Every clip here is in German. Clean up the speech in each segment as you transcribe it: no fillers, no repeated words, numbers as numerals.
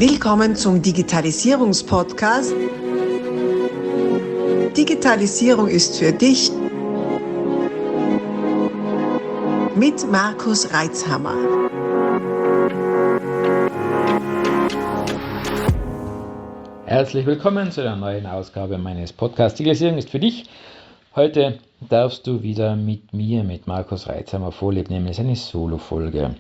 Willkommen zum Digitalisierungspodcast. Digitalisierung ist für dich mit Markus Reitzhammer. Herzlich willkommen zu einer neuen Ausgabe meines Podcasts Digitalisierung ist für dich. Heute darfst du wieder mit mir, mit Markus Reitzhammer, Vorlieb nehmen. Es ist eine Solo-Folge.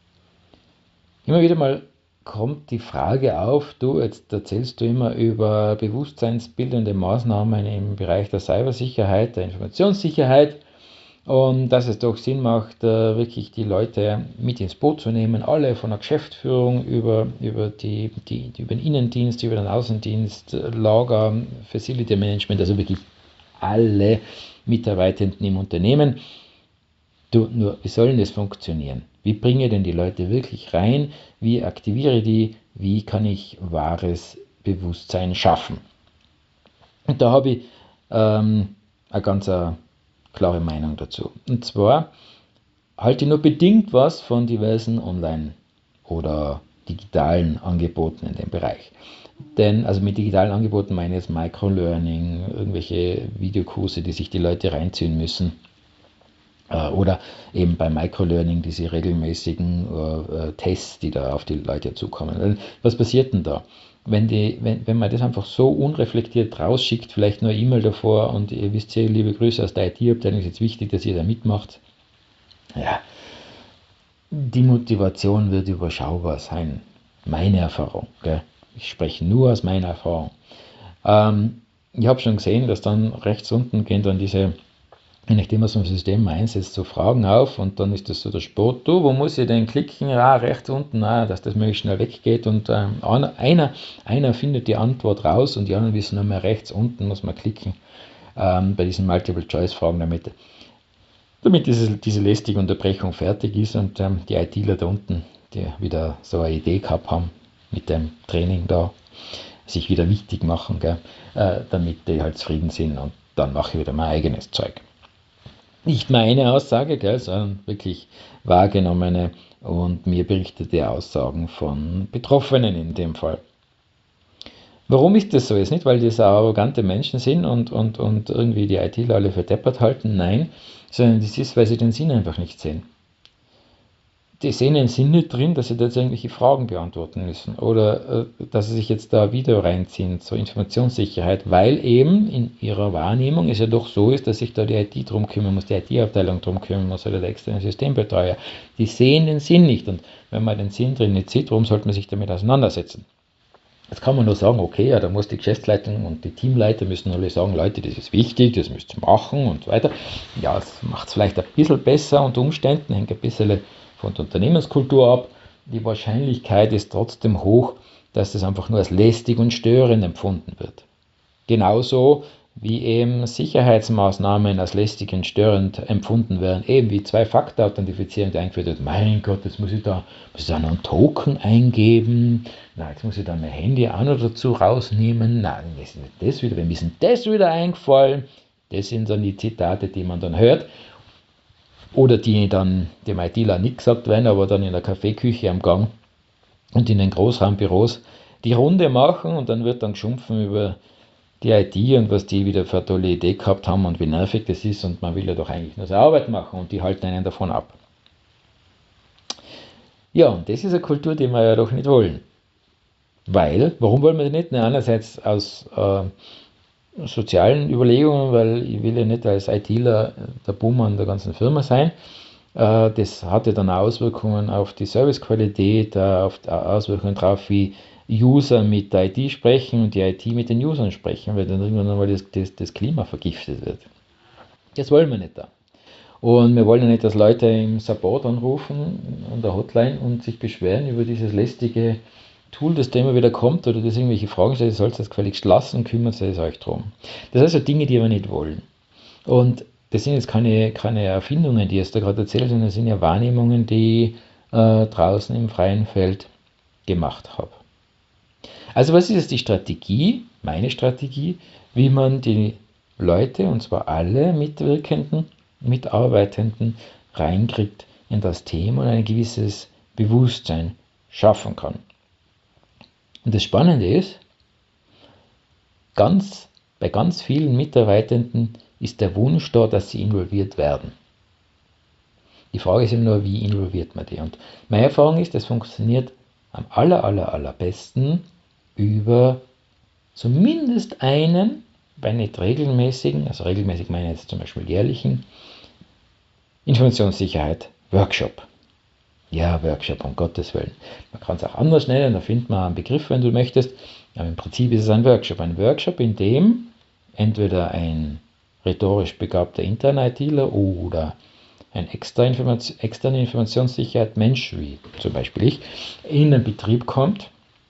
Immer wieder mal kommt die Frage auf, jetzt erzählst du immer über bewusstseinsbildende Maßnahmen im Bereich der Cybersicherheit, der Informationssicherheit und dass es doch Sinn macht, wirklich die Leute mit ins Boot zu nehmen, alle von der Geschäftsführung über den Innendienst, über den Außendienst, Lager, Facility Management, also wirklich alle Mitarbeitenden im Unternehmen. Nur, wie soll denn das funktionieren? Wie bringe ich denn die Leute wirklich rein? Wie aktiviere ich die? Wie kann ich wahres Bewusstsein schaffen? Und da habe ich eine ganz klare Meinung dazu. Und zwar halte ich nur bedingt was von diversen Online- oder digitalen Angeboten in dem Bereich. Denn, also mit digitalen Angeboten meine ich jetzt Microlearning, irgendwelche Videokurse, die sich die Leute reinziehen müssen. Oder eben bei Microlearning diese regelmäßigen Tests, die da auf die Leute zukommen. Was passiert denn da? Wenn man das einfach so unreflektiert rausschickt, vielleicht nur eine E-Mail davor und ihr wisst ja, liebe Grüße aus der IT-Abteilung, ist jetzt wichtig, dass ihr da mitmacht. Ja, die Motivation wird überschaubar sein. Meine Erfahrung. Gell? Ich spreche nur aus meiner Erfahrung. Ich habe schon gesehen, dass dann rechts unten gehen dann diese, je nachdem was man im System einsetzt, so Fragen auf und dann ist das so der Sport, wo muss ich denn klicken? Rechts unten, dass das möglichst schnell weggeht und einer findet die Antwort raus und die anderen wissen nur mehr, rechts unten muss man klicken bei diesen Multiple-Choice-Fragen, damit diese lästige Unterbrechung fertig ist und die ITler da unten, die wieder so eine Idee gehabt haben mit dem Training da, sich wieder wichtig machen, damit die halt zufrieden sind und dann mache ich wieder mein eigenes Zeug. Nicht meine Aussage, sondern wirklich wahrgenommene und mir berichtete Aussagen von Betroffenen in dem Fall. Warum ist das so? Ist nicht, weil das arrogante Menschen sind und irgendwie die ITler alle für deppert halten, nein, sondern das ist, weil sie den Sinn einfach nicht sehen. Die sehen den Sinn nicht drin, dass sie da jetzt irgendwelche Fragen beantworten müssen oder dass sie sich jetzt da ein Video reinziehen zur Informationssicherheit, weil eben in ihrer Wahrnehmung es ja doch so ist, dass sich da die IT drum kümmern muss, die IT-Abteilung drum kümmern muss oder der externe Systembetreuer. Die sehen den Sinn nicht und wenn man den Sinn drin nicht sieht, warum sollte man sich damit auseinandersetzen? Jetzt kann man nur sagen, okay, ja, da muss die Geschäftsleitung und die Teamleiter müssen alle sagen, Leute, das ist wichtig, das müsst ihr machen und so weiter. Ja, das macht es vielleicht ein bisschen besser unter Umständen, hängt ein bisschen von der Unternehmenskultur ab. Die Wahrscheinlichkeit ist trotzdem hoch, dass das einfach nur als lästig und störend empfunden wird. Genauso wie eben Sicherheitsmaßnahmen als lästig und störend empfunden werden, eben wie Zwei-Faktor-Authentifizierung, die eingeführt wird. Mein Gott, jetzt muss ich da noch einen Token eingeben, jetzt muss ich da mein Handy auch noch dazu rausnehmen, wem ist denn das wieder eingefallen? Das sind dann die Zitate, die man dann hört. Oder die dann dem ITler nicht gesagt werden, aber dann in der Kaffeeküche am Gang und in den Großraumbüros die Runde machen und dann wird dann geschumpfen über die IT und was die wieder für eine tolle Idee gehabt haben und wie nervig das ist und man will ja doch eigentlich nur seine Arbeit machen und die halten einen davon ab. Ja, und das ist eine Kultur, die wir ja doch nicht wollen. Warum wollen wir das nicht? Einerseits aus sozialen Überlegungen, weil ich will ja nicht als ITler der Buhmann der ganzen Firma sein. Das hatte dann Auswirkungen auf die Servicequalität, Auswirkungen darauf, wie User mit der IT sprechen und die IT mit den Usern sprechen, weil dann irgendwann einmal das Klima vergiftet wird. Das wollen wir nicht da. Und wir wollen ja nicht, dass Leute im Support anrufen, an der Hotline und sich beschweren über dieses lästige Tool, das da immer wieder kommt oder das irgendwelche Fragen stellt, ihr sollt das gefälligst lassen, kümmert euch drum. Das sind also Dinge, die wir nicht wollen. Und das sind jetzt keine Erfindungen, die ich jetzt da gerade erzähle, sondern das sind ja Wahrnehmungen, die ich draußen im freien Feld gemacht habe. Also was ist jetzt die Strategie, meine Strategie, wie man die Leute, und zwar alle Mitwirkenden, Mitarbeitenden, reinkriegt in das Thema und ein gewisses Bewusstsein schaffen kann. Und das Spannende ist, bei ganz vielen Mitarbeitenden ist der Wunsch da, dass sie involviert werden. Die Frage ist immer nur, wie involviert man die? Und meine Erfahrung ist, das funktioniert am allerbesten über zumindest einen, wenn nicht regelmäßigen, also regelmäßig meine ich jetzt zum Beispiel jährlichen, Informationssicherheit Workshop. Ja, Workshop, um Gottes Willen. Man kann es auch anders nennen, da findet man einen Begriff, wenn du möchtest. Aber im Prinzip ist es ein Workshop. Ein Workshop, in dem entweder ein rhetorisch begabter interner ITler oder ein externe Informationssicherheit Mensch, wie zum Beispiel ich, in den Betrieb kommt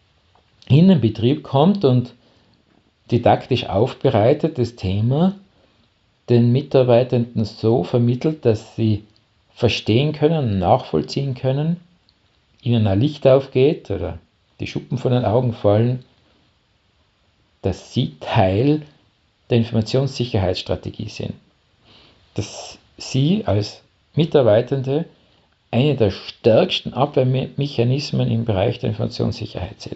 und didaktisch aufbereitet das Thema den Mitarbeitenden so vermittelt, dass sie verstehen können, nachvollziehen können, ihnen ein Licht aufgeht oder die Schuppen von den Augen fallen, dass sie Teil der Informationssicherheitsstrategie sind. Dass sie als Mitarbeitende eine der stärksten Abwehrmechanismen im Bereich der Informationssicherheit sind.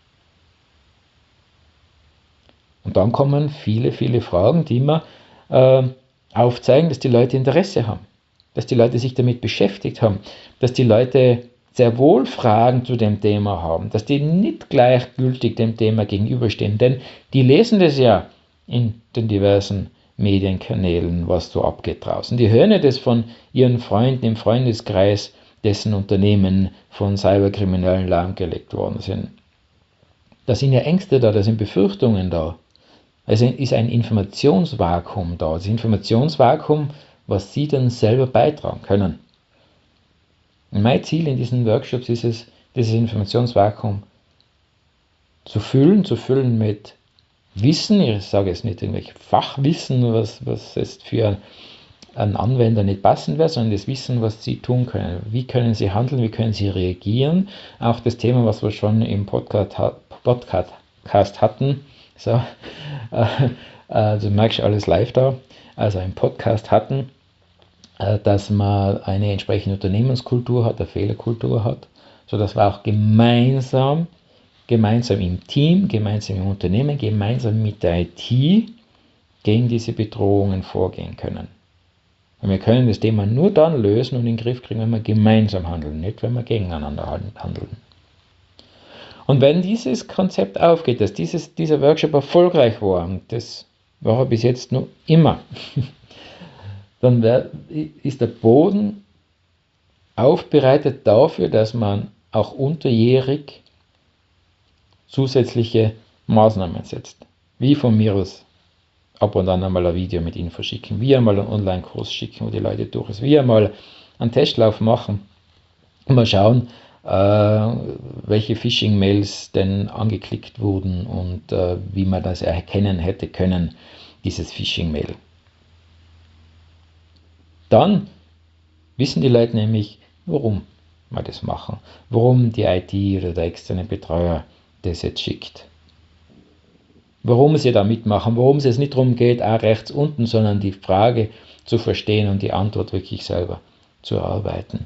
Und dann kommen viele Fragen, die immer aufzeigen, dass die Leute Interesse haben, dass die Leute sich damit beschäftigt haben, dass die Leute sehr wohl Fragen zu dem Thema haben, dass die nicht gleichgültig dem Thema gegenüberstehen, denn die lesen das ja in den diversen Medienkanälen, was so abgeht draußen. Die hören ja das von ihren Freunden im Freundeskreis, dessen Unternehmen von Cyberkriminellen lahmgelegt worden sind. Da sind ja Ängste da, da sind Befürchtungen da. Also ist ein Informationsvakuum da. Das Informationsvakuum, was Sie dann selber beitragen können. Und mein Ziel in diesen Workshops ist es, dieses Informationsvakuum zu füllen mit Wissen. Ich sage jetzt nicht irgendwelche Fachwissen, was jetzt für einen Anwender nicht passend wäre, sondern das Wissen, was Sie tun können. Wie können Sie handeln, wie können Sie reagieren. Auch das Thema, was wir schon im Podcast hatten. So, also merkst du alles live da. Also im Podcast hatten, dass man eine entsprechende Unternehmenskultur hat, eine Fehlerkultur hat, sodass wir auch gemeinsam im Team, gemeinsam im Unternehmen, gemeinsam mit der IT gegen diese Bedrohungen vorgehen können. Und wir können das Thema nur dann lösen und in den Griff kriegen, wenn wir gemeinsam handeln, nicht wenn wir gegeneinander handeln. Und wenn dieses Konzept aufgeht, dass dieser Workshop erfolgreich war, und das war er bis jetzt noch immer, dann ist der Boden aufbereitet dafür, dass man auch unterjährig zusätzliche Maßnahmen setzt. Wie von mir aus ab und an einmal ein Video mit Info schicken, wie einmal einen Online-Kurs schicken, wo die Leute durch ist, wie einmal einen Testlauf machen und mal schauen, welche Phishing-Mails denn angeklickt wurden und wie man das erkennen hätte können, dieses Phishing-Mail. Dann wissen die Leute nämlich, warum wir das machen, warum die IT oder der externe Betreuer das jetzt schickt. Warum sie da mitmachen, warum es jetzt nicht darum geht, rechts unten, sondern die Frage zu verstehen und die Antwort wirklich selber zu erarbeiten.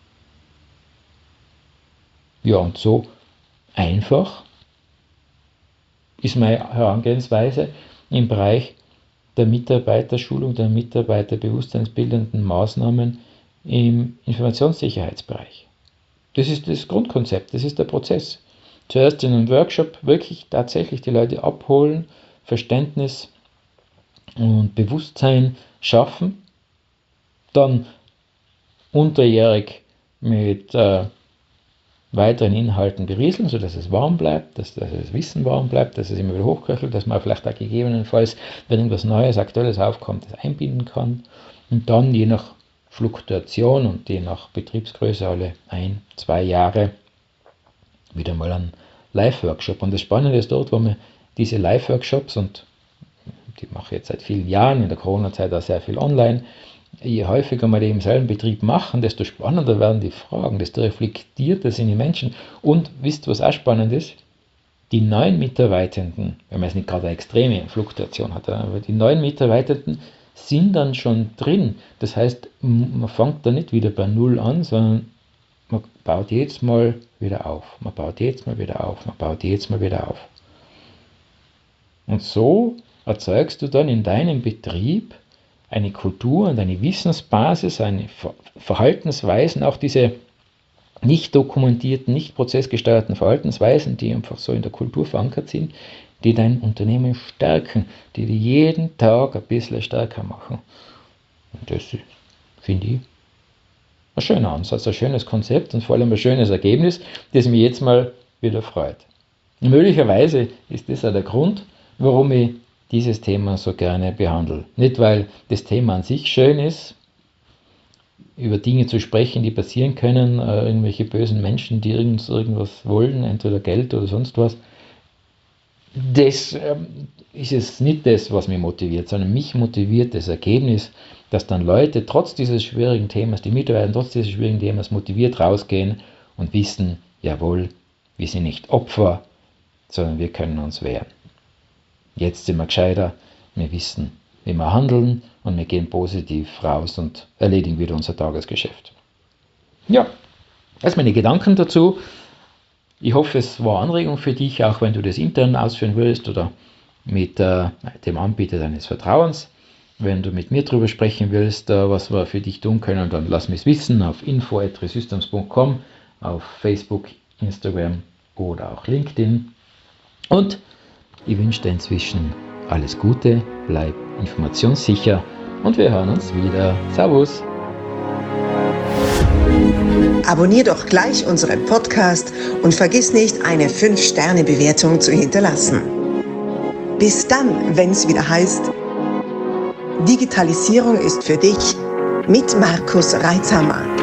Ja, und so einfach ist meine Herangehensweise im Bereich der Mitarbeiterschulung, der mitarbeiterbewusstseinsbildenden Maßnahmen im Informationssicherheitsbereich. Das ist das Grundkonzept, das ist der Prozess. Zuerst in einem Workshop wirklich tatsächlich die Leute abholen, Verständnis und Bewusstsein schaffen, dann unterjährig mit weiteren Inhalten berieseln, sodass es warm bleibt, dass das Wissen warm bleibt, dass es immer wieder hochköchelt, dass man vielleicht auch gegebenenfalls, wenn irgendwas Neues, Aktuelles aufkommt, das einbinden kann und dann je nach Fluktuation und je nach Betriebsgröße alle 1-2 Jahre wieder mal einen Live-Workshop. Und das Spannende ist dort, wo wir diese Live-Workshops, und die mache ich jetzt seit vielen Jahren, in der Corona-Zeit auch sehr viel online, je häufiger wir die im selben Betrieb machen, desto spannender werden die Fragen, desto reflektierter sind die Menschen. Und wisst ihr, was auch spannend ist? Die neuen Mitarbeitenden, wenn man jetzt nicht gerade eine extreme Fluktuation hat, aber die neuen Mitarbeitenden sind dann schon drin. Das heißt, man fängt da nicht wieder bei Null an, sondern man baut jedes Mal wieder auf. Man baut jedes Mal wieder auf. Man baut jedes Mal wieder auf. Und so erzeugst du dann in deinem Betrieb eine Kultur und eine Wissensbasis, eine Verhaltensweisen, auch diese nicht dokumentierten, nicht prozessgesteuerten Verhaltensweisen, die einfach so in der Kultur verankert sind, die dein Unternehmen stärken, die dich jeden Tag ein bisschen stärker machen. Und das ist, finde ich, ein schöner Ansatz, ein schönes Konzept und vor allem ein schönes Ergebnis, das mich jetzt mal wieder freut. Und möglicherweise ist das auch der Grund, warum ich dieses Thema so gerne behandle. Nicht, weil das Thema an sich schön ist, über Dinge zu sprechen, die passieren können, irgendwelche bösen Menschen, die irgendwas wollen, entweder Geld oder sonst was. Das ist es nicht das, was mich motiviert, sondern mich motiviert das Ergebnis, dass dann Leute trotz dieses schwierigen Themas, die Mitarbeiter trotz dieses schwierigen Themas motiviert rausgehen und wissen, jawohl, wir sind nicht Opfer, sondern wir können uns wehren. Jetzt sind wir gescheiter, wir wissen, wie wir handeln und wir gehen positiv raus und erledigen wieder unser Tagesgeschäft. Ja, das sind meine Gedanken dazu. Ich hoffe, es war Anregung für dich, auch wenn du das intern ausführen willst oder mit dem Anbieter deines Vertrauens. Wenn du mit mir darüber sprechen willst, was wir für dich tun können, dann lass mich wissen auf info@resystems.com, auf Facebook, Instagram oder auch LinkedIn. Und ich wünsche dir inzwischen alles Gute, bleib informationssicher und wir hören uns wieder. Servus! Abonnier doch gleich unseren Podcast und vergiss nicht, eine 5-Sterne-Bewertung zu hinterlassen. Bis dann, wenn es wieder heißt, Digitalisierung ist für dich mit Markus Reitzhammer.